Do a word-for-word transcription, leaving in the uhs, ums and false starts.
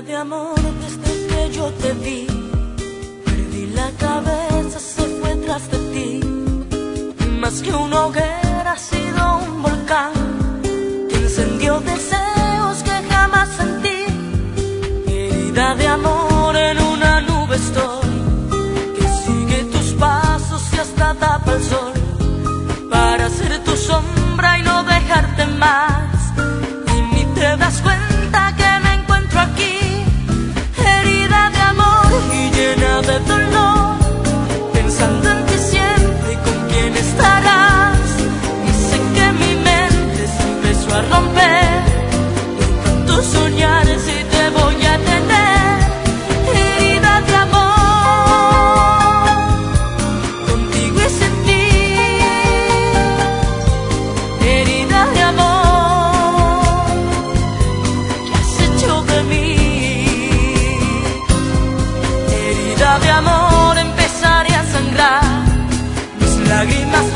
de amor desde que yo te vi. Perdí la cabeza, se fue tras de ti. Y más que una hoguera ha sido un volcán que encendió deseos que jamás sentí. Herida de amor en una nube estoy, que sigue tus pasos y hasta tapa el sol, para ser tu sombra y no dejarte más. Y ni te das cuenta que me encuentro aquí, herida de amor y llena de dolor, pensando en ti siempre y con quién estarás. Y sé que mi mente se empezó a romper de tanto soñar si te voy a tener. Herida de amor, contigo y sin ti. Herida de amor, ¿qué has hecho de mí? Herida de amor, empezaré a sangrar, mis lágrimas